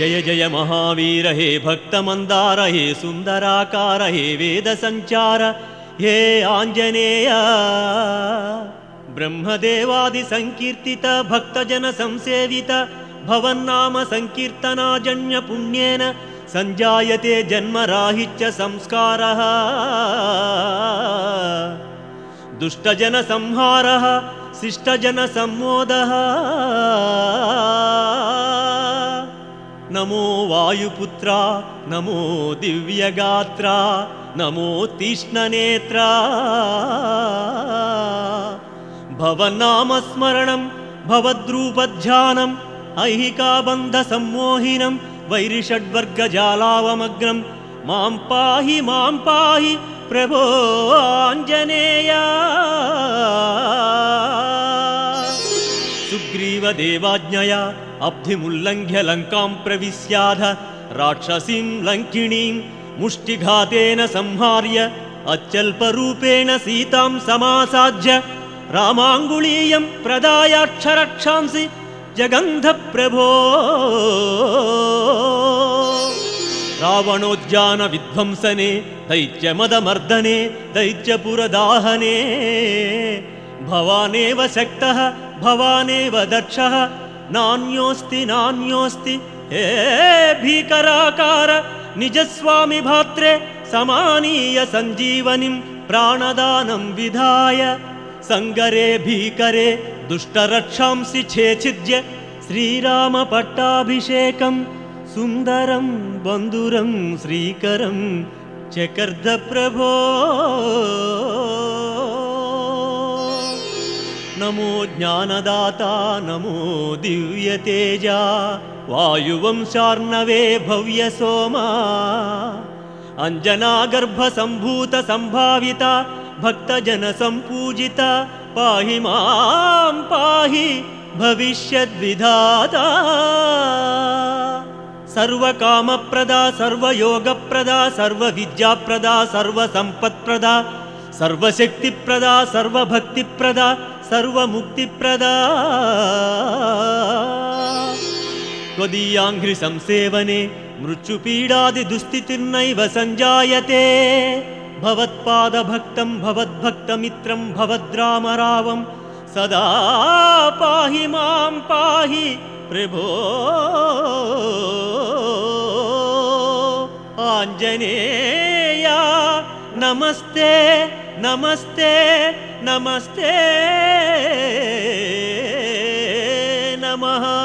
जय जय महावीर हे भक्तमंदार हे सुंदराकार हे वेद संचार हे आंजनेय ब्रह्मदेवादि संकीर्तित भक्तजन संसेवित भवन्नाम संकीर्तनाजन्य पुण्येन संजायते जन्मराहित्य संस्कारः दुष्टजन संहारः शिष्टजन सम्मोदः नमो वायुपुत्रा नमो दिव्यगात्रा नमो तीक्ष्णनेत्रा भवन्नामस्मरणं भवद्रूपध्यानम् ऐहिकाबन्धसम्मोहिनं वैरिषड्वर्गजालावमग्नं मां पाहि प्रभो आञ्जनेय सुग्रीवदेवाज्ञया अब्धिमुल्लङ्घ्य लङ्कां प्रविश्याध राक्षसीं लङ्किणीं मुष्टिघातेन संहार्य अत्यल्परूपेण सीतां समासाद्य रामाङ्गुलीयं प्रदायाक्षरक्षांसि जगन्ध प्रभो रावणोद्यान विध्वंसने दैत्यमदमर्दने दैत्यपुरदाहने भवानेव शक्तः भवानेव दक्षः नान्योस्ति हे भीकराकार निजस्वामि भात्रे समानीय संजीवनिं प्राणदानं विधाय संगरे भीकरे दुष्टरक्षांसि छेचिद्य श्रीराम पट्टाभिषेकं सुंदरं बंधुरं श्रीकरं चकर्द प्रभो नमो ज्ञानदाता नमो दिव्यतेजा वायुवंशार्णवे भव्यसोमा अंजनागर्भसम्भूत संभाविता भक्तजन संपूजिता पाहि मां पाहि भविष्यद्विधाता सर्वकामप्रदा सर्वयोगप्रदा सर्वविद्याप्रदा सर्वसम्पत्प्रदा सर्वशक्तिप्रदा सर्वभक्तिप्रदा सर्वमुक्तिप्रदा त्वदीयाङ्घ्रि संसेवने मृत्युपीडादिदुस्थितिर्नैव संजायते भवत्पादभक्तं भवद्भक्तमित्रं भवद्रामरावं सदा पाहि मां पाहि प्रभो आञ्जनेय नमस्ते नमस्ते नमस्ते नमः।